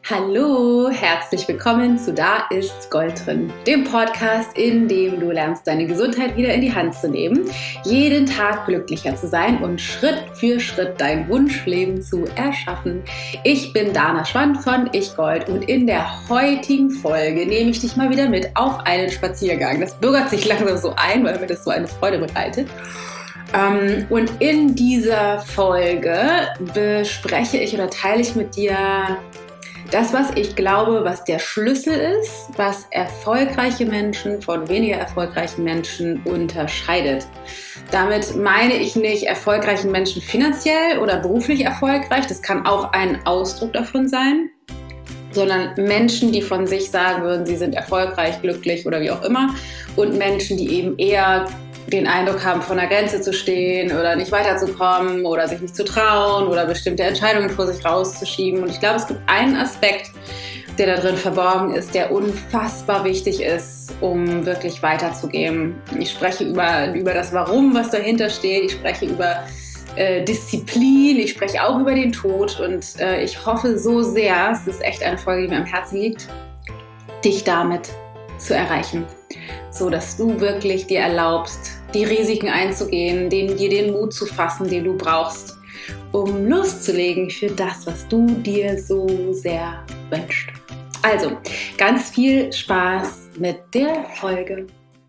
Hallo, herzlich willkommen zu Da ist Gold drin, dem Podcast, in dem du lernst, deine Gesundheit wieder in die Hand zu nehmen, jeden Tag glücklicher zu sein und Schritt für Schritt dein Wunschleben zu erschaffen. Ich bin Dana Schwand von Ich Gold und in der heutigen Folge nehme ich dich mal wieder mit auf einen Spaziergang. Das bürgert sich langsam so ein, weil mir das so eine Freude bereitet. Und in dieser Folge bespreche ich oder teile ich mit dir das, was ich glaube, was der Schlüssel ist, was erfolgreiche Menschen von weniger erfolgreichen Menschen unterscheidet. Damit meine ich nicht erfolgreichen Menschen finanziell oder beruflich erfolgreich, das kann auch ein Ausdruck davon sein, sondern Menschen, die von sich sagen würden, sie sind erfolgreich, glücklich oder wie auch immer, und Menschen, die eben eher den Eindruck haben, vor einer Grenze zu stehen oder nicht weiterzukommen oder sich nicht zu trauen oder bestimmte Entscheidungen vor sich rauszuschieben. Und ich glaube, es gibt einen Aspekt, der da drin verborgen ist, der unfassbar wichtig ist, um wirklich weiterzugehen. Ich spreche über das Warum, was dahinter steht. Ich spreche über Disziplin. Ich spreche auch über den Tod. Und ich hoffe so sehr, es ist echt eine Folge, die mir am Herzen liegt, dich damit zu erreichen, so dass du wirklich dir erlaubst, die Risiken einzugehen, dir den Mut zu fassen, den du brauchst, um loszulegen für das, was du dir so sehr wünschst. Also, ganz viel Spaß mit der Folge.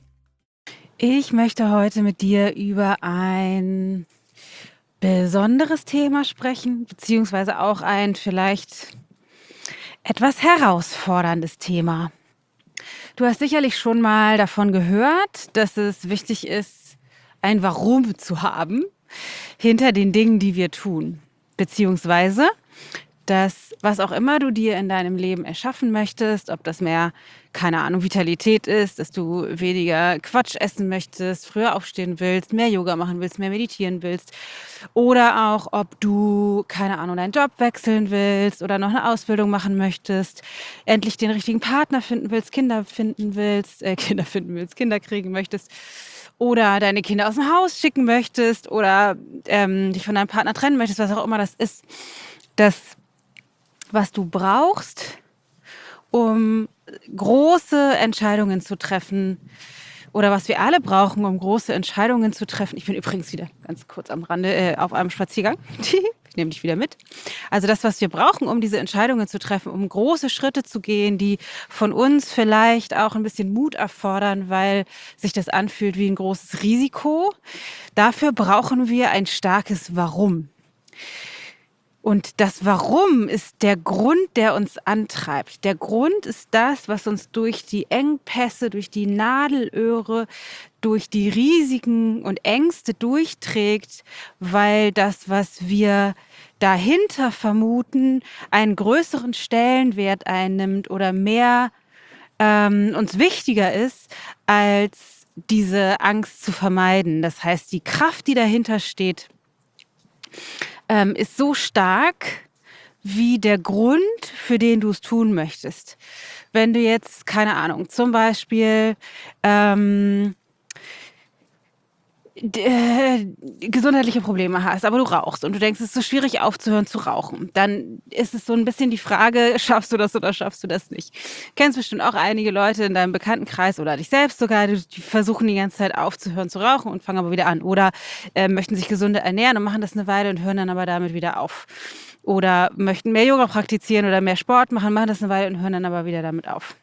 Ich möchte heute mit dir über ein besonderes Thema sprechen, beziehungsweise auch ein vielleicht etwas herausforderndes Thema. Du hast sicherlich schon mal davon gehört, dass es wichtig ist, ein Warum zu haben hinter den Dingen, die wir tun. Beziehungsweise, dass was auch immer du dir in deinem Leben erschaffen möchtest, ob das mehr, keine Ahnung, Vitalität ist, dass du weniger Quatsch essen möchtest, früher aufstehen willst, mehr Yoga machen willst, mehr meditieren willst, oder auch, ob du, keine Ahnung, deinen Job wechseln willst oder noch eine Ausbildung machen möchtest, endlich den richtigen Partner finden willst, Kinder kriegen möchtest oder deine Kinder aus dem Haus schicken möchtest oder dich von deinem Partner trennen möchtest, was auch immer das ist. Das, was du brauchst, um große Entscheidungen zu treffen, oder was wir alle brauchen, um große Entscheidungen zu treffen. Ich bin übrigens wieder ganz kurz am Rande auf einem Spaziergang. Ich nehme dich wieder mit. Also das, was wir brauchen, um diese Entscheidungen zu treffen, um große Schritte zu gehen, die von uns vielleicht auch ein bisschen Mut erfordern, weil sich das anfühlt wie ein großes Risiko. Dafür brauchen wir ein starkes Warum. Und das Warum ist der Grund, der uns antreibt. Der Grund ist das, was uns durch die Engpässe, durch die Nadelöhre, durch die Risiken und Ängste durchträgt, weil das, was wir dahinter vermuten, einen größeren Stellenwert einnimmt oder mehr uns wichtiger ist, als diese Angst zu vermeiden. Das heißt, die Kraft, die dahinter steht, ist so stark wie der Grund, für den du es tun möchtest. Wenn du jetzt, keine Ahnung, zum Beispiel gesundheitliche Probleme hast, aber du rauchst und du denkst, es ist so schwierig aufzuhören zu rauchen, dann ist es so ein bisschen die Frage, schaffst du das oder schaffst du das nicht? Kennst bestimmt auch einige Leute in deinem Bekanntenkreis oder dich selbst sogar, die versuchen die ganze Zeit aufzuhören zu rauchen und fangen aber wieder an oder möchten sich gesünder ernähren und machen das eine Weile und hören dann aber damit wieder auf. Oder möchten mehr Yoga praktizieren oder mehr Sport machen das eine Weile und hören dann aber wieder damit auf.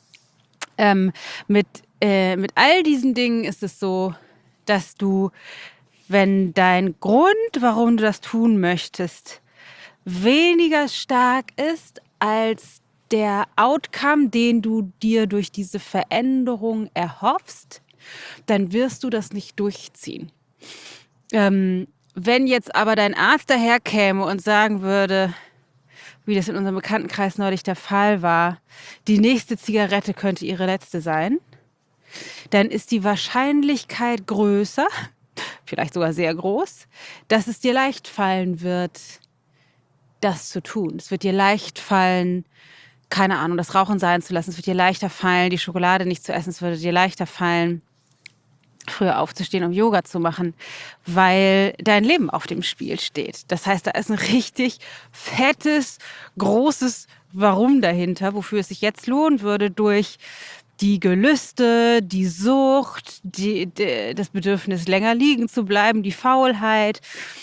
Mit all diesen Dingen ist es so, dass du, wenn dein Grund, warum du das tun möchtest, weniger stark ist als der Outcome, den du dir durch diese Veränderung erhoffst, dann wirst du das nicht durchziehen. Wenn jetzt aber dein Arzt daherkäme und sagen würde, wie das in unserem Bekanntenkreis neulich der Fall war, die nächste Zigarette könnte ihre letzte sein, dann ist die Wahrscheinlichkeit größer, vielleicht sogar sehr groß, dass es dir leicht fallen wird, das zu tun. Es wird dir leicht fallen, keine Ahnung, das Rauchen sein zu lassen. Es wird dir leichter fallen, die Schokolade nicht zu essen. Es würde dir leichter fallen, früher aufzustehen, um Yoga zu machen, weil dein Leben auf dem Spiel steht. Das heißt, da ist ein richtig fettes, großes Warum dahinter, wofür es sich jetzt lohnen würde, durch die Gelüste, die Sucht, das Bedürfnis, länger liegen zu bleiben, die Faulheit,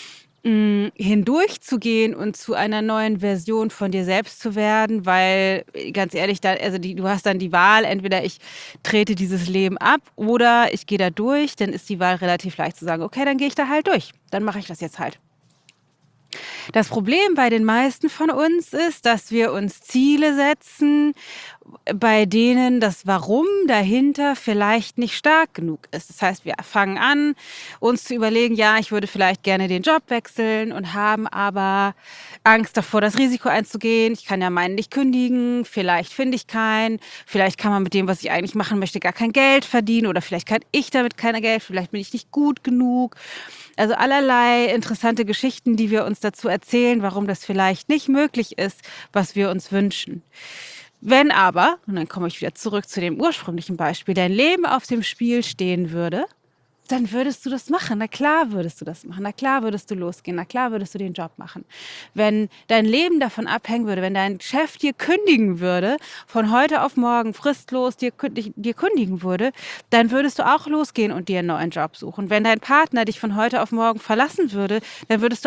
hindurchzugehen und zu einer neuen Version von dir selbst zu werden, weil ganz ehrlich, du hast dann die Wahl, entweder ich trete dieses Leben ab oder ich gehe da durch, dann ist die Wahl relativ leicht zu sagen, okay, dann gehe ich da halt durch, dann mache ich das jetzt halt. Das Problem bei den meisten von uns ist, dass wir uns Ziele setzen, bei denen das Warum dahinter vielleicht nicht stark genug ist. Das heißt, wir fangen an, uns zu überlegen, ja, ich würde vielleicht gerne den Job wechseln und haben aber Angst davor, das Risiko einzugehen. Ich kann ja meinen nicht kündigen, vielleicht finde ich keinen, vielleicht kann man mit dem, was ich eigentlich machen möchte, gar kein Geld verdienen oder vielleicht kann ich damit kein Geld, vielleicht bin ich nicht gut genug. Also allerlei interessante Geschichten, die wir uns dazu erzählen, warum das vielleicht nicht möglich ist, was wir uns wünschen. Wenn aber, und dann komme ich wieder zurück zu dem ursprünglichen Beispiel, dein Leben auf dem Spiel stehen würde, dann würdest du das machen. Na klar würdest du das machen. Na klar würdest du losgehen. Na klar würdest du den Job machen. Wenn dein Leben davon abhängen würde, wenn dein Chef dir kündigen würde, von heute auf morgen fristlos dir kündigen würde, dann würdest du auch losgehen und dir einen neuen Job suchen. Wenn dein Partner dich von heute auf morgen verlassen würde, dann würdest du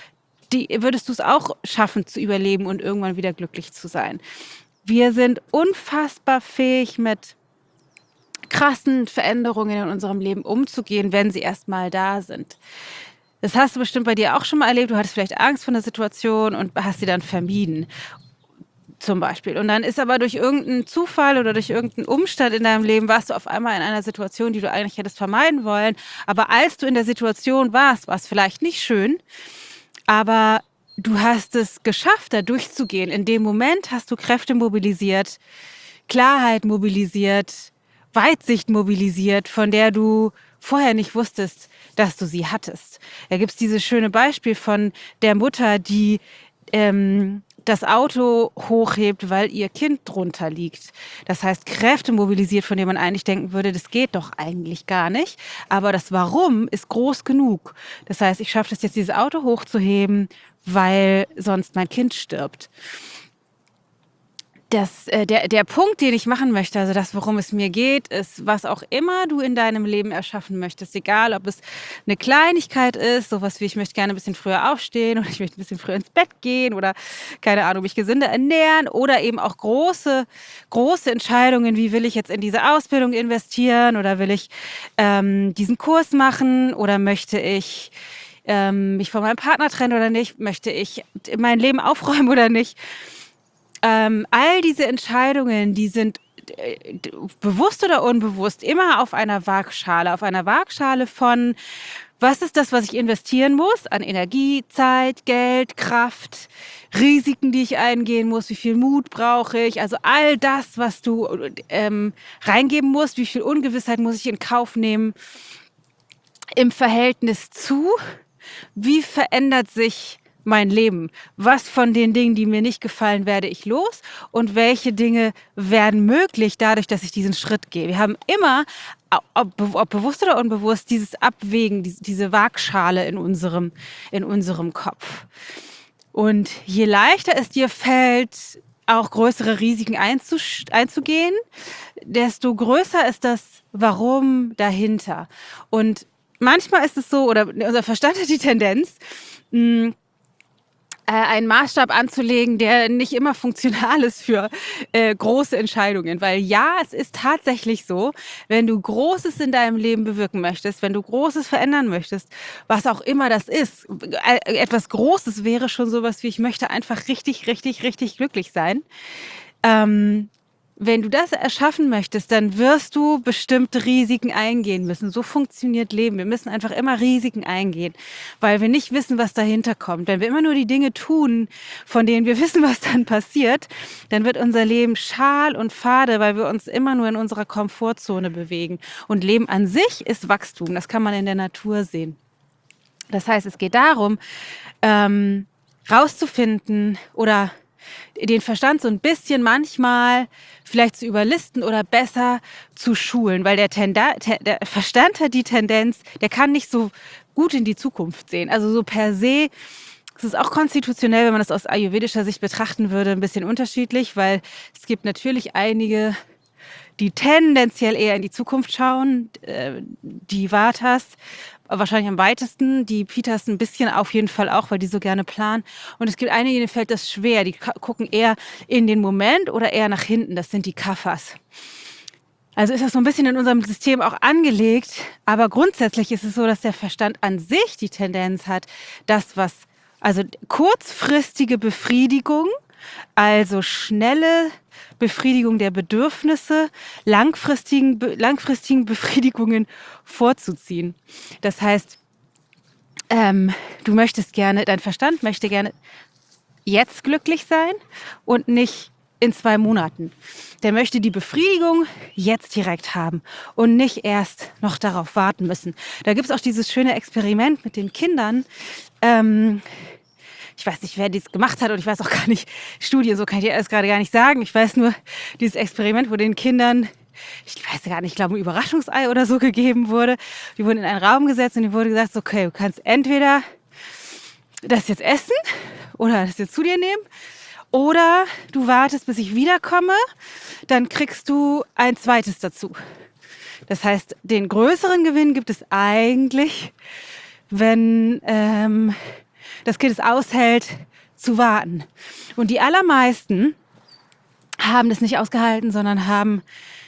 es auch schaffen zu überleben und irgendwann wieder glücklich zu sein. Wir sind unfassbar fähig, mit krassen Veränderungen in unserem Leben umzugehen, wenn sie erstmal da sind. Das hast du bestimmt bei dir auch schon mal erlebt. Du hattest vielleicht Angst vor einer Situation und hast sie dann vermieden, zum Beispiel. Und dann ist aber durch irgendeinen Zufall oder durch irgendeinen Umstand in deinem Leben warst du auf einmal in einer Situation, die du eigentlich hättest vermeiden wollen. Aber als du in der Situation warst, war es vielleicht nicht schön, aber du hast es geschafft, da durchzugehen. In dem Moment hast du Kräfte mobilisiert, Klarheit mobilisiert, Weitsicht mobilisiert, von der du vorher nicht wusstest, dass du sie hattest. Da gibt es dieses schöne Beispiel von der Mutter, die das Auto hochhebt, weil ihr Kind drunter liegt. Das heißt, Kräfte mobilisiert, von denen man eigentlich denken würde, das geht doch eigentlich gar nicht. Aber das Warum ist groß genug. Das heißt, ich schaffe es jetzt, dieses Auto hochzuheben, weil sonst mein Kind stirbt. Der Punkt, den ich machen möchte, also das, worum es mir geht, ist, was auch immer du in deinem Leben erschaffen möchtest, egal ob es eine Kleinigkeit ist, sowas wie ich möchte gerne ein bisschen früher aufstehen oder ich möchte ein bisschen früher ins Bett gehen oder keine Ahnung, mich gesünder ernähren oder eben auch große Entscheidungen, wie will ich jetzt in diese Ausbildung investieren oder will ich diesen Kurs machen oder möchte ich mich von meinem Partner trennen oder nicht, möchte ich mein Leben aufräumen oder nicht. All diese Entscheidungen, die sind bewusst oder unbewusst immer auf einer Waagschale von, was ist das, was ich investieren muss an Energie, Zeit, Geld, Kraft, Risiken, die ich eingehen muss, wie viel Mut brauche ich, also all das, was du reingeben musst, wie viel Ungewissheit muss ich in Kauf nehmen im Verhältnis zu, wie verändert sich mein Leben? Was von den Dingen, die mir nicht gefallen, werde ich los? Und welche Dinge werden möglich dadurch, dass ich diesen Schritt gehe? Wir haben immer, ob bewusst oder unbewusst, dieses Abwägen, diese Waagschale in unserem Kopf. Und je leichter es dir fällt, auch größere Risiken einzugehen, desto größer ist das Warum dahinter. Und manchmal ist es so, oder unser Verstand hat die Tendenz, einen Maßstab anzulegen, der nicht immer funktional ist für große Entscheidungen. Weil ja, es ist tatsächlich so, wenn du Großes in deinem Leben bewirken möchtest, wenn du Großes verändern möchtest, was auch immer das ist, etwas Großes wäre schon sowas wie, ich möchte einfach richtig, richtig, richtig glücklich sein. Wenn du das erschaffen möchtest, dann wirst du bestimmte Risiken eingehen müssen. So funktioniert Leben. Wir müssen einfach immer Risiken eingehen, weil wir nicht wissen, was dahinter kommt. Wenn wir immer nur die Dinge tun, von denen wir wissen, was dann passiert, dann wird unser Leben schal und fade, weil wir uns immer nur in unserer Komfortzone bewegen. Und Leben an sich ist Wachstum. Das kann man in der Natur sehen. Das heißt, es geht darum, rauszufinden oder den Verstand so ein bisschen manchmal vielleicht zu überlisten oder besser zu schulen, weil der Verstand hat die Tendenz, der kann nicht so gut in die Zukunft sehen. Also so per se Es ist auch konstitutionell, wenn man das aus ayurvedischer Sicht betrachten würde, ein bisschen unterschiedlich, weil es gibt natürlich einige, die tendenziell eher in die Zukunft schauen, die Vatas wahrscheinlich am weitesten, die Pitas ein bisschen auf jeden Fall auch, weil die so gerne planen. Und es gibt einige, denen fällt das schwer, die gucken eher in den Moment oder eher nach hinten, das sind die Kaphas. Also ist das so ein bisschen in unserem System auch angelegt, aber grundsätzlich ist es so, dass der Verstand an sich die Tendenz hat, also kurzfristige Befriedigung, also schnelle Befriedigung der Bedürfnisse, langfristigen Befriedigungen vorzuziehen. Das heißt, dein Verstand möchte gerne jetzt glücklich sein und nicht in 2 Monaten. Der möchte die Befriedigung jetzt direkt haben und nicht erst noch darauf warten müssen. Da gibt es auch dieses schöne Experiment mit den Kindern. Ich weiß nicht, wer dies gemacht hat und ich weiß auch gar nicht, Studien, so kann ich dir alles gerade gar nicht sagen. Ich weiß nur, dieses Experiment, wo den Kindern, ich weiß gar nicht, ich glaube ein Überraschungsei oder so gegeben wurde. Die wurden in einen Raum gesetzt und die wurde gesagt, okay, du kannst entweder das jetzt essen oder das jetzt zu dir nehmen oder du wartest, bis ich wiederkomme, dann kriegst du ein zweites dazu. Das heißt, den größeren Gewinn gibt es eigentlich, wenn das Kind es aushält, zu warten. Und die allermeisten haben das nicht ausgehalten, sondern haben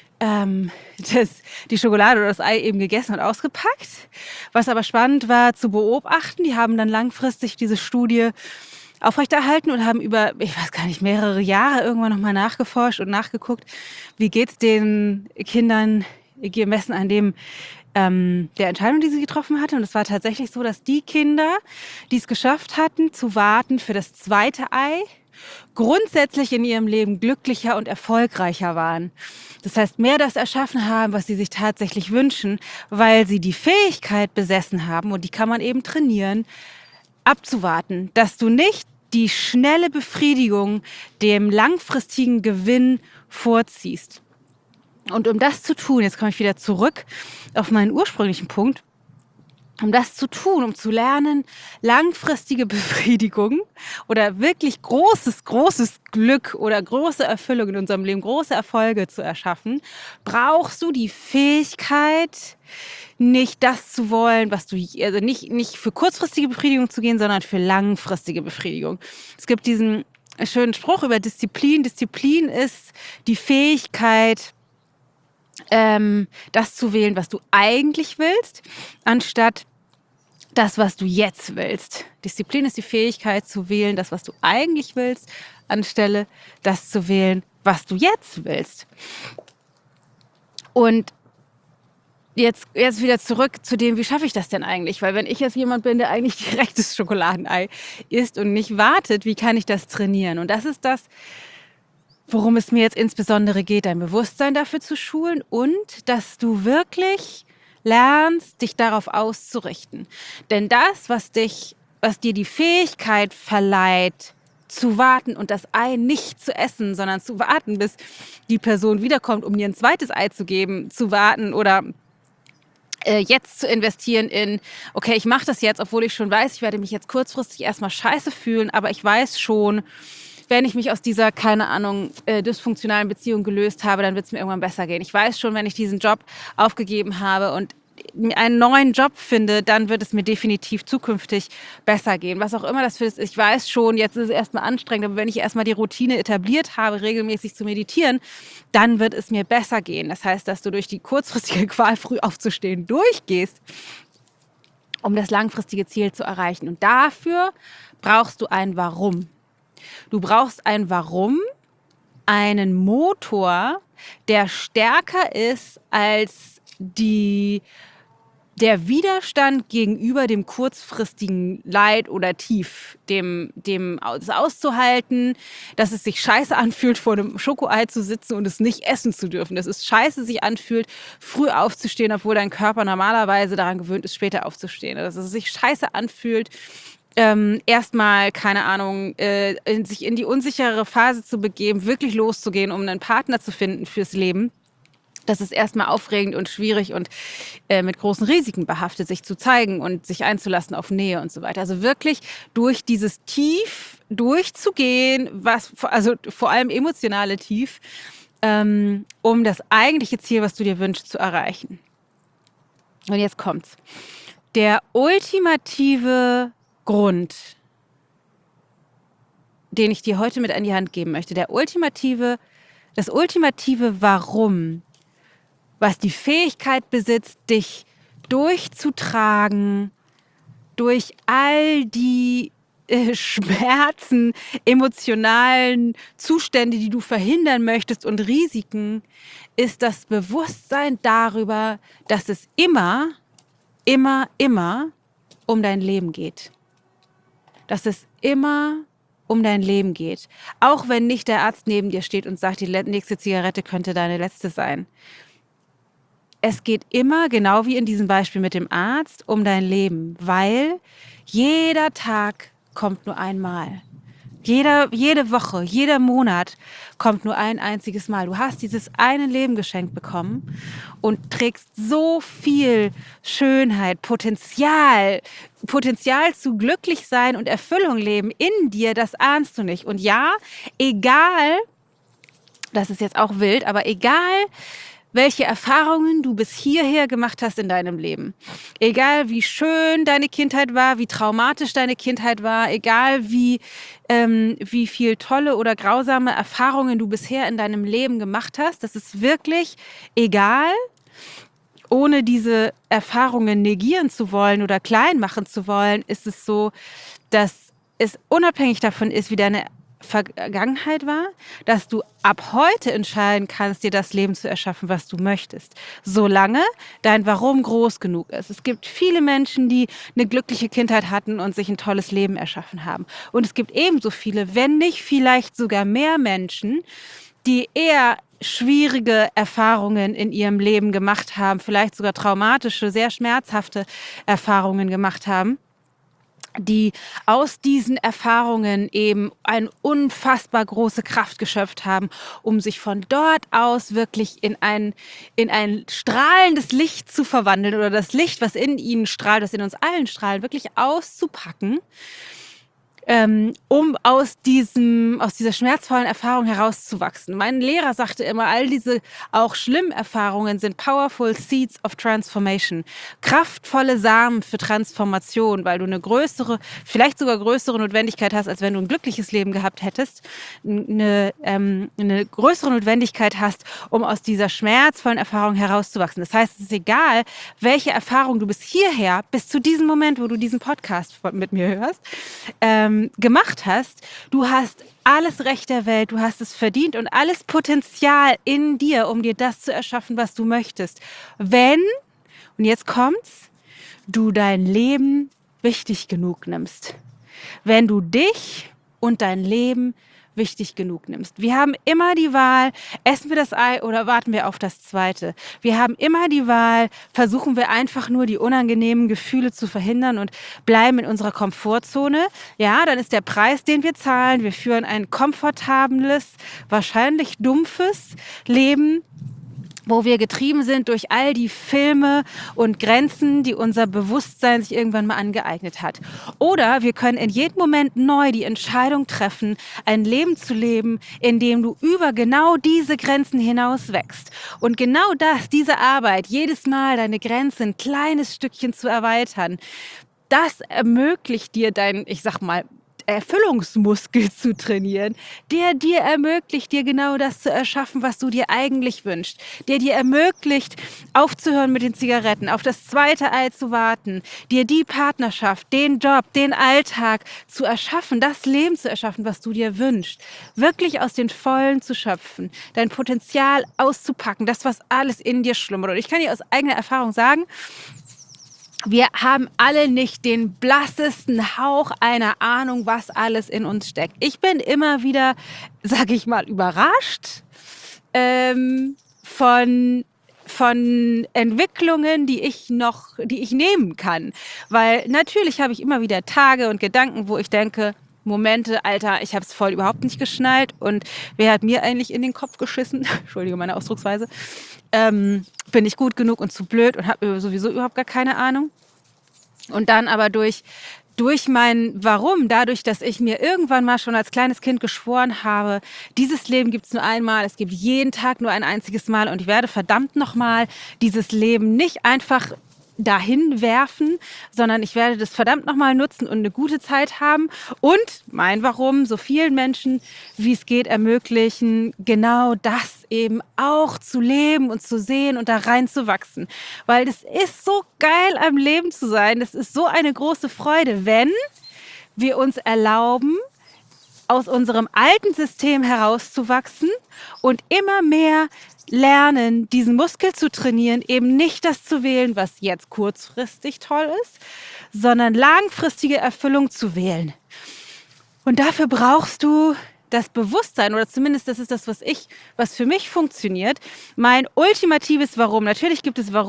die Schokolade oder das Ei eben gegessen und ausgepackt. Was aber spannend war zu beobachten, die haben dann langfristig diese Studie aufrechterhalten und haben über, ich weiß gar nicht, mehrere Jahre irgendwann nochmal nachgeforscht und nachgeguckt, wie geht's den Kindern gemessen an dem der Entscheidung, die sie getroffen hatte. Und es war tatsächlich so, dass die Kinder, die es geschafft hatten, zu warten für das zweite Ei, grundsätzlich in ihrem Leben glücklicher und erfolgreicher waren. Das heißt, mehr das erschaffen haben, was sie sich tatsächlich wünschen, weil sie die Fähigkeit besessen haben, und die kann man eben trainieren, abzuwarten, dass du nicht die schnelle Befriedigung dem langfristigen Gewinn vorziehst. Und um das zu tun, jetzt komme ich wieder zurück auf meinen ursprünglichen Punkt, um das zu tun, um zu lernen, langfristige Befriedigung oder wirklich großes Glück oder große Erfüllung in unserem Leben, große Erfolge zu erschaffen, brauchst du die Fähigkeit, nicht das zu wollen, was du, also nicht für kurzfristige Befriedigung zu gehen, sondern für langfristige Befriedigung. Es gibt diesen schönen Spruch über Disziplin. Disziplin ist die Fähigkeit, das zu wählen, was du eigentlich willst, anstatt das, was du jetzt willst. Disziplin ist die Fähigkeit zu wählen, das, was du eigentlich willst, anstelle das zu wählen, was du jetzt willst. Und jetzt wieder zurück zu dem, wie schaffe ich das denn eigentlich? Weil wenn ich jetzt jemand bin, der eigentlich direkt das Schokoladenei isst und nicht wartet, wie kann ich das trainieren? Und das ist das, worum es mir jetzt insbesondere geht, dein Bewusstsein dafür zu schulen und dass du wirklich lernst, dich darauf auszurichten. Denn das, was dir die Fähigkeit verleiht, zu warten und das Ei nicht zu essen, sondern zu warten, bis die Person wiederkommt, um dir ein zweites Ei zu geben, zu warten oder jetzt zu investieren in, okay, ich mache das jetzt, obwohl ich schon weiß, ich werde mich jetzt kurzfristig erstmal scheiße fühlen, aber ich weiß schon, wenn ich mich aus dieser, keine Ahnung, dysfunktionalen Beziehung gelöst habe, dann wird es mir irgendwann besser gehen. Ich weiß schon, wenn ich diesen Job aufgegeben habe und einen neuen Job finde, dann wird es mir definitiv zukünftig besser gehen. Was auch immer das für ist, ich weiß schon, jetzt ist es erstmal anstrengend, aber wenn ich erstmal die Routine etabliert habe, regelmäßig zu meditieren, dann wird es mir besser gehen. Das heißt, dass du durch die kurzfristige Qual, früh aufzustehen, durchgehst, um das langfristige Ziel zu erreichen. Und dafür brauchst du ein Warum. Du brauchst ein Warum, einen Motor, der stärker ist als der Widerstand gegenüber dem kurzfristigen Leid oder Tief, das auszuhalten, dass es sich scheiße anfühlt, vor einem Schokoei zu sitzen und es nicht essen zu dürfen. Dass es scheiße sich anfühlt, früh aufzustehen, obwohl dein Körper normalerweise daran gewöhnt ist, später aufzustehen. Dass es sich scheiße anfühlt, erstmal, keine Ahnung, sich in die unsichere Phase zu begeben, wirklich loszugehen, um einen Partner zu finden fürs Leben. Das ist erstmal aufregend und schwierig und mit großen Risiken behaftet, sich zu zeigen und sich einzulassen auf Nähe und so weiter. Also wirklich durch dieses Tief durchzugehen, also vor allem emotionale Tief, um das eigentliche Ziel, was du dir wünschst, zu erreichen. Und jetzt kommt's. Der ultimative Grund, den ich dir heute mit an die Hand geben möchte, das ultimative Warum, was die Fähigkeit besitzt, dich durchzutragen durch all die Schmerzen, emotionalen Zustände, die du verhindern möchtest und Risiken, ist das Bewusstsein darüber, dass es immer um dein Leben geht. Dass es immer um dein Leben geht. Auch wenn nicht der Arzt neben dir steht und sagt, die nächste Zigarette könnte deine letzte sein. Es geht immer, genau wie in diesem Beispiel mit dem Arzt, um dein Leben, weil jeder Tag kommt nur einmal. Jede Woche, jeder Monat kommt nur ein einziges Mal. Du hast dieses eine Leben geschenkt bekommen und trägst so viel Schönheit, Potenzial zu glücklich sein und Erfüllung leben in dir, das ahnst du nicht. Und ja, egal, das ist jetzt auch wild, aber egal, welche Erfahrungen du bis hierher gemacht hast in deinem Leben. Egal, wie schön deine Kindheit war, wie traumatisch deine Kindheit war, egal, wie viel tolle oder grausame Erfahrungen du bisher in deinem Leben gemacht hast, das ist wirklich egal. Ohne diese Erfahrungen negieren zu wollen oder klein machen zu wollen, ist es so, dass es unabhängig davon ist, wie deine Vergangenheit war, dass du ab heute entscheiden kannst, dir das Leben zu erschaffen, was du möchtest, solange dein Warum groß genug ist. Es gibt viele Menschen, die eine glückliche Kindheit hatten und sich ein tolles Leben erschaffen haben. Und es gibt ebenso viele, wenn nicht vielleicht sogar mehr Menschen, die eher schwierige Erfahrungen in ihrem Leben gemacht haben, vielleicht sogar traumatische, sehr schmerzhafte Erfahrungen gemacht haben, die aus diesen Erfahrungen eben eine unfassbar große Kraft geschöpft haben, um sich von dort aus wirklich in ein strahlendes Licht zu verwandeln oder das Licht, was in ihnen strahlt, das in uns allen strahlt, wirklich auszupacken, um aus dieser schmerzvollen Erfahrung herauszuwachsen. Mein Lehrer sagte immer, all diese auch schlimmen Erfahrungen sind powerful seeds of transformation. Kraftvolle Samen für Transformation, weil du eine größere, vielleicht sogar größere Notwendigkeit hast, als wenn du ein glückliches Leben gehabt hättest. Eine größere Notwendigkeit hast, um aus dieser schmerzvollen Erfahrung herauszuwachsen. Das heißt, es ist egal, welche Erfahrung du bis hierher, bis zu diesem Moment, wo du diesen Podcast mit mir hörst, gemacht hast, du hast alles Recht der Welt, du hast es verdient und alles Potenzial in dir, um dir das zu erschaffen, was du möchtest. Wenn, und jetzt kommt's, du dein Leben wichtig genug nimmst. Wenn du dich und dein Leben wichtig genug nimmst. Wir haben immer die Wahl, essen wir das Ei oder warten wir auf das zweite. Wir haben immer die Wahl, versuchen wir einfach nur die unangenehmen Gefühle zu verhindern und bleiben in unserer Komfortzone. Ja, dann ist der Preis, den wir zahlen. Wir führen ein komfortables, wahrscheinlich dumpfes Leben, wo wir getrieben sind durch all die Filme und Grenzen, die unser Bewusstsein sich irgendwann mal angeeignet hat. Oder wir können in jedem Moment neu die Entscheidung treffen, ein Leben zu leben, in dem du über genau diese Grenzen hinaus wächst. Und genau das, diese Arbeit, jedes Mal deine Grenze ein kleines Stückchen zu erweitern, das ermöglicht dir ich sag mal, Erfüllungsmuskel zu trainieren, der dir ermöglicht, dir genau das zu erschaffen, was du dir eigentlich wünschst, der dir ermöglicht, aufzuhören mit den Zigaretten, auf das zweite Ei zu warten, dir die Partnerschaft, den Job, den Alltag zu erschaffen, das Leben zu erschaffen, was du dir wünschst, wirklich aus den Vollen zu schöpfen, dein Potenzial auszupacken, das, was alles in dir schlummert. Und ich kann dir aus eigener Erfahrung sagen, wir haben alle nicht den blassesten Hauch einer Ahnung, was alles in uns steckt. Ich bin immer wieder, sag ich mal, überrascht von Entwicklungen, die ich nehmen kann. Weil natürlich habe ich immer wieder Tage und Gedanken, wo ich denke, Momente, Alter, ich habe es voll überhaupt nicht geschnallt und wer hat mir eigentlich in den Kopf geschissen? Entschuldige meine Ausdrucksweise. Bin ich gut genug und zu blöd und habe sowieso überhaupt gar keine Ahnung. Und dann aber durch mein Warum, dadurch, dass ich mir irgendwann mal schon als kleines Kind geschworen habe, dieses Leben gibt es nur einmal, es gibt jeden Tag nur ein einziges Mal und ich werde verdammt nochmal dieses Leben nicht einfach dahin werfen, sondern ich werde das verdammt nochmal nutzen und eine gute Zeit haben und mein Warum so vielen Menschen, wie es geht, ermöglichen, genau das eben auch zu leben und zu sehen und da reinzuwachsen. Weil das ist so geil, am Leben zu sein. Das ist so eine große Freude, wenn wir uns erlauben, aus unserem alten System herauszuwachsen und immer mehr lernen, diesen Muskel zu trainieren, eben nicht das zu wählen, was jetzt kurzfristig toll ist, sondern langfristige Erfüllung zu wählen. Und dafür brauchst du das Bewusstsein, oder zumindest das ist das, was für mich funktioniert. Mein ultimatives Warum. Natürlich gibt es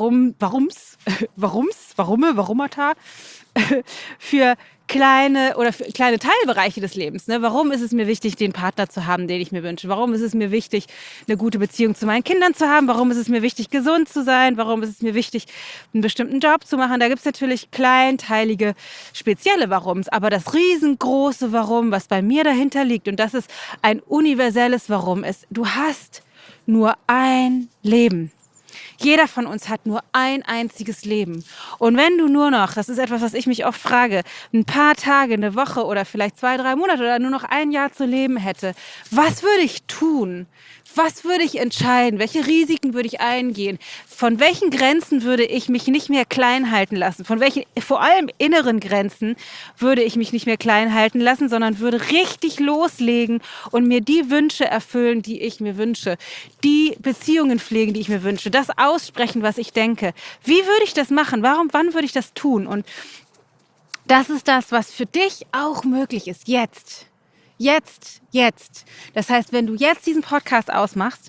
Warumata für kleine Teilbereiche des Lebens. Ne? Warum ist es mir wichtig, den Partner zu haben, den ich mir wünsche? Warum ist es mir wichtig, eine gute Beziehung zu meinen Kindern zu haben? Warum ist es mir wichtig, gesund zu sein? Warum ist es mir wichtig, einen bestimmten Job zu machen? Da gibt es natürlich kleinteilige, spezielle Warums. Aber das riesengroße Warum, was bei mir dahinter liegt, und das ist ein universelles Warum, ist, du hast nur ein Leben. Jeder von uns hat nur ein einziges Leben. Und wenn du nur noch, das ist etwas, was ich mich oft frage, ein paar Tage, eine Woche oder vielleicht 2, 3 Monate oder nur noch ein Jahr zu leben hätte, was würde ich tun? Was würde ich entscheiden? Welche Risiken würde ich eingehen? Von welchen Grenzen würde ich mich nicht mehr klein halten lassen? Von welchen, vor allem inneren Grenzen, würde ich mich nicht mehr klein halten lassen, sondern würde richtig loslegen und mir die Wünsche erfüllen, die ich mir wünsche. Die Beziehungen pflegen, die ich mir wünsche. Das aussprechen, was ich denke. Wie würde ich das machen? Wann würde ich das tun? Und das ist das, was für dich auch möglich ist. Jetzt. Jetzt. Das heißt, wenn du jetzt diesen Podcast ausmachst,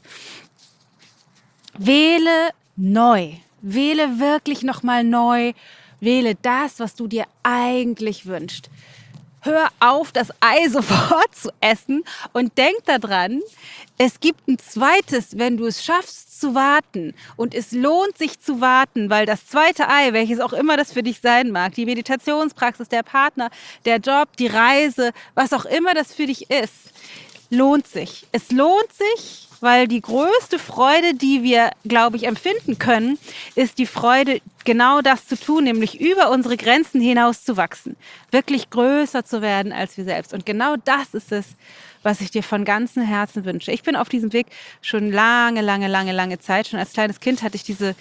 wähle neu. Wähle wirklich nochmal neu. Wähle das, was du dir eigentlich wünschst. Hör auf, das Ei sofort zu essen und denk daran, es gibt ein zweites, wenn du es schaffst zu warten. Und es lohnt sich zu warten, weil das zweite Ei, welches auch immer das für dich sein mag, die Meditationspraxis, der Partner, der Job, die Reise, was auch immer das für dich ist, lohnt sich. Es lohnt sich, weil die größte Freude, die wir, glaube ich, empfinden können, ist die Freude, genau das zu tun, nämlich über unsere Grenzen hinaus zu wachsen, wirklich größer zu werden als wir selbst. Und genau das ist es, was ich dir von ganzem Herzen wünsche. Ich bin auf diesem Weg schon lange Zeit. Schon als kleines Kind hatte ich diese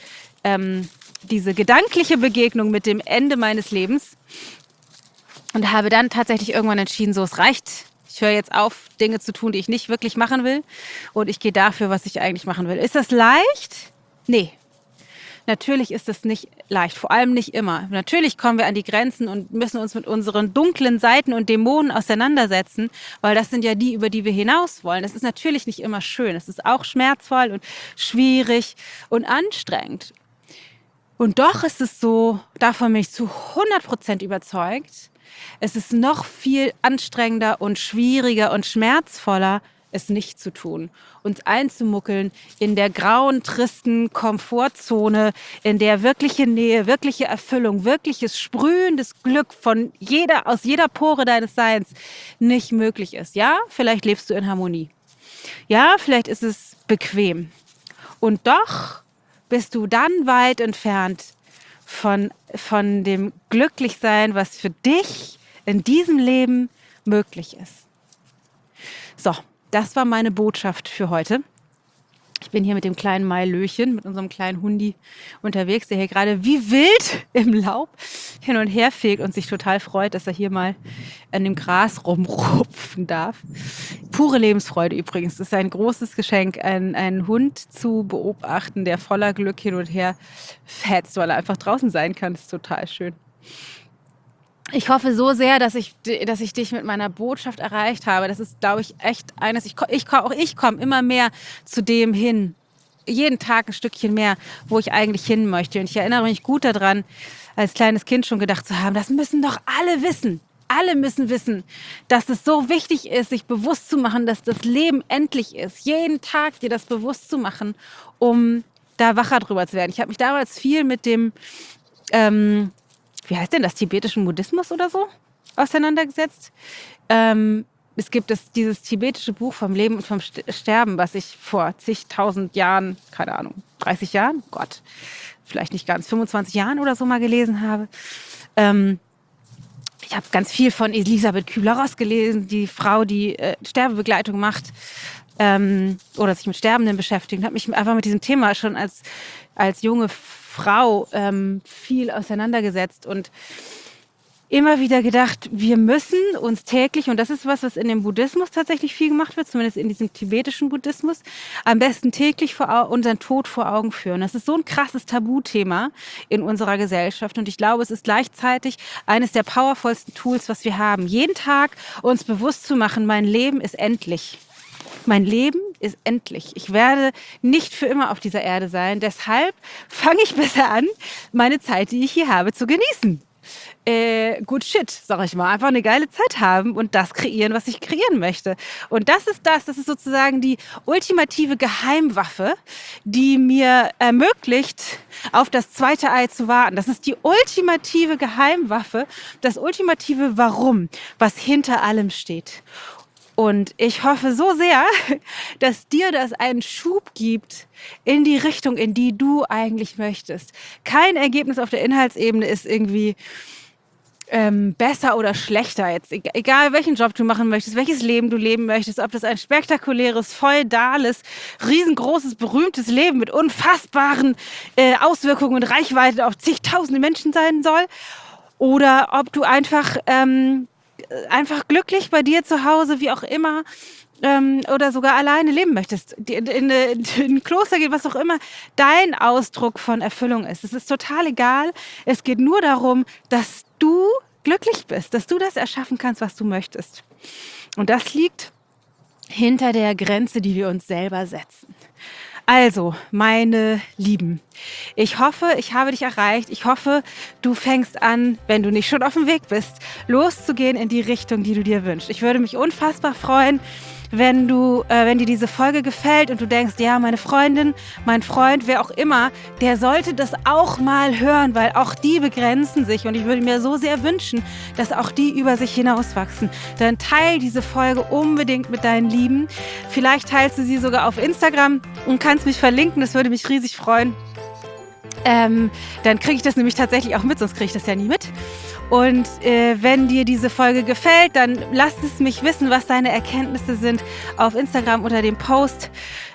gedankliche Begegnung mit dem Ende meines Lebens und habe dann tatsächlich irgendwann entschieden, so, es reicht. Ich höre jetzt auf, Dinge zu tun, die ich nicht wirklich machen will. Und ich gehe dafür, was ich eigentlich machen will. Ist das leicht? Nee. Natürlich ist es nicht leicht, vor allem nicht immer. Natürlich kommen wir an die Grenzen und müssen uns mit unseren dunklen Seiten und Dämonen auseinandersetzen, weil das sind ja die, über die wir hinaus wollen. Das ist natürlich nicht immer schön. Es ist auch schmerzvoll und schwierig und anstrengend. Und doch ist es so, davon bin ich zu 100% überzeugt, es ist noch viel anstrengender und schwieriger und schmerzvoller, es nicht zu tun. Uns einzumuckeln in der grauen, tristen Komfortzone, in der wirkliche Nähe, wirkliche Erfüllung, wirkliches sprühendes Glück aus jeder Pore deines Seins nicht möglich ist. Ja, vielleicht lebst du in Harmonie. Ja, vielleicht ist es bequem. Und doch bist du dann weit entfernt von dem Glücklichsein, was für dich in diesem Leben möglich ist. So, das war meine Botschaft für heute. Ich bin hier mit dem kleinen Mailöchen, mit unserem kleinen Hundi unterwegs, der hier gerade wie wild im Laub hin und her fegt und sich total freut, dass er hier mal an dem Gras rumrupfen darf. Pure Lebensfreude übrigens. Das ist ein großes Geschenk, einen Hund zu beobachten, der voller Glück hin und her fetzt, weil er einfach draußen sein kann. Das ist total schön. Ich hoffe so sehr, dass ich dich mit meiner Botschaft erreicht habe. Das ist, glaube ich, echt eines. Ich komme immer mehr zu dem hin. Jeden Tag ein Stückchen mehr, wo ich eigentlich hin möchte. Und ich erinnere mich gut daran, als kleines Kind schon gedacht zu haben, das müssen doch alle wissen. alle müssen wissen, dass es so wichtig ist, sich bewusst zu machen, dass das Leben endlich ist. Jeden Tag dir das bewusst zu machen, um da wacher drüber zu werden. Ich habe mich damals viel mit dem, wie heißt denn das, tibetischen Buddhismus oder so auseinandergesetzt. Es gibt dieses tibetische Buch vom Leben und vom Sterben, was ich vor zigtausend Jahren, keine Ahnung, 30 Jahren, Gott, vielleicht nicht ganz, 25 Jahren oder so mal gelesen habe. Ich habe ganz viel von Elisabeth Kübler-Ross gelesen, die Frau, die Sterbebegleitung macht oder sich mit Sterbenden beschäftigt. Ich habe mich einfach mit diesem Thema schon als junge Frau viel auseinandergesetzt und immer wieder gedacht, wir müssen uns täglich, und das ist was in dem Buddhismus tatsächlich viel gemacht wird, zumindest in diesem tibetischen Buddhismus, am besten täglich unseren Tod vor Augen führen. Das ist so ein krasses Tabuthema in unserer Gesellschaft und ich glaube, es ist gleichzeitig eines der powervollsten Tools, was wir haben. Jeden Tag uns bewusst zu machen, mein Leben ist endlich. Mein Leben ist endlich. Ich werde nicht für immer auf dieser Erde sein. Deshalb fange ich besser an, meine Zeit, die ich hier habe, zu genießen. Good shit, sag ich mal. Einfach eine geile Zeit haben und das kreieren, was ich kreieren möchte. Und das ist sozusagen die ultimative Geheimwaffe, die mir ermöglicht, auf das zweite Ei zu warten. Das ist die ultimative Geheimwaffe, das ultimative Warum, was hinter allem steht. Und ich hoffe so sehr, dass dir das einen Schub gibt in die Richtung, in die du eigentlich möchtest. Kein Ergebnis auf der Inhaltsebene ist irgendwie besser oder schlechter jetzt. Egal welchen Job du machen möchtest, welches Leben du leben möchtest, ob das ein spektakuläres, feudales, riesengroßes, berühmtes Leben mit unfassbaren Auswirkungen und Reichweite auf zigtausende Menschen sein soll oder ob du einfach glücklich bei dir zu Hause, wie auch immer, oder sogar alleine leben möchtest, in ein Kloster gehen, was auch immer dein Ausdruck von Erfüllung ist. Es ist total egal. Es geht nur darum, dass du glücklich bist, dass du das erschaffen kannst, was du möchtest. Und das liegt hinter der Grenze, die wir uns selber setzen. Also, meine Lieben, ich hoffe, ich habe dich erreicht. Ich hoffe, du fängst an, wenn du nicht schon auf dem Weg bist, loszugehen in die Richtung, die du dir wünschst. Ich würde mich unfassbar freuen, wenn dir diese Folge gefällt und du denkst, ja, meine Freundin, mein Freund, wer auch immer, der sollte das auch mal hören, weil auch die begrenzen sich und ich würde mir so sehr wünschen, dass auch die über sich hinauswachsen. Dann teil diese Folge unbedingt mit deinen Lieben. Vielleicht teilst du sie sogar auf Instagram und kannst mich verlinken, das würde mich riesig freuen. Dann kriege ich das nämlich tatsächlich auch mit, sonst kriege ich das ja nie mit. Und wenn dir diese Folge gefällt, dann lass es mich wissen, was deine Erkenntnisse sind auf Instagram unter dem Post,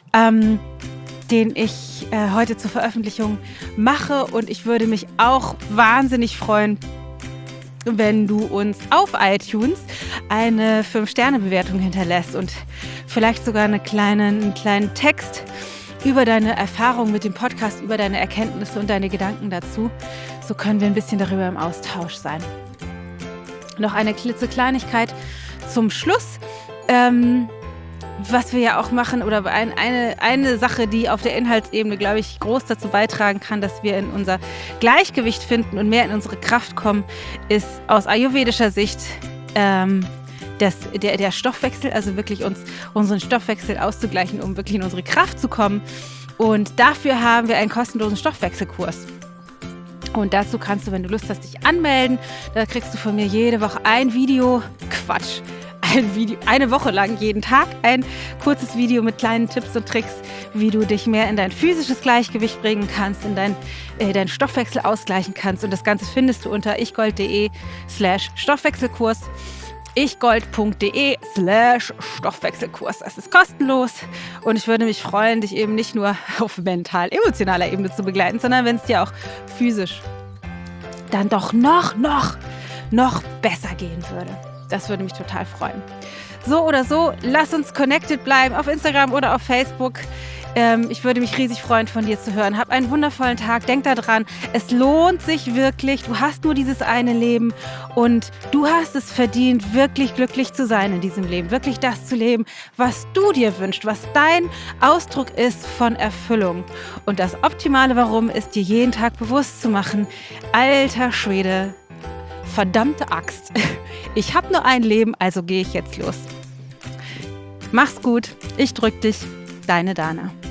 den ich heute zur Veröffentlichung mache. Und ich würde mich auch wahnsinnig freuen, wenn du uns auf iTunes eine 5-Sterne-Bewertung hinterlässt und vielleicht sogar einen kleinen Text über deine Erfahrungen mit dem Podcast, über deine Erkenntnisse und deine Gedanken dazu. So können wir ein bisschen darüber im Austausch sein. Noch eine klitzekleinigkeit zum Schluss. Was wir ja auch machen, oder eine Sache, die auf der Inhaltsebene, glaube ich, groß dazu beitragen kann, dass wir in unser Gleichgewicht finden und mehr in unsere Kraft kommen, ist aus ayurvedischer Sicht der Stoffwechsel, also wirklich unseren Stoffwechsel auszugleichen, um wirklich in unsere Kraft zu kommen. Und dafür haben wir einen kostenlosen Stoffwechselkurs. Und dazu kannst du, wenn du Lust hast, dich anmelden. Da kriegst du von mir jede Woche ein Video, eine Woche lang jeden Tag ein kurzes Video mit kleinen Tipps und Tricks, wie du dich mehr in dein physisches Gleichgewicht bringen kannst, in deinen Stoffwechsel ausgleichen kannst. Und das Ganze findest du unter ichgold.de/Stoffwechselkurs. ichgold.de/Stoffwechselkurs. Das ist kostenlos und ich würde mich freuen, dich eben nicht nur auf mental-emotionaler Ebene zu begleiten, sondern wenn es dir auch physisch dann doch noch besser gehen würde. Das würde mich total freuen. So oder so, lass uns connected bleiben auf Instagram oder auf Facebook. Ich würde mich riesig freuen, von dir zu hören. Hab einen wundervollen Tag. Denk daran, es lohnt sich wirklich. Du hast nur dieses eine Leben und du hast es verdient, wirklich glücklich zu sein in diesem Leben. Wirklich das zu leben, was du dir wünschst, was dein Ausdruck ist von Erfüllung. Und das optimale Warum ist, dir jeden Tag bewusst zu machen, alter Schwede, verdammte Axt. Ich habe nur ein Leben, also gehe ich jetzt los. Mach's gut, ich drück dich, deine Dana.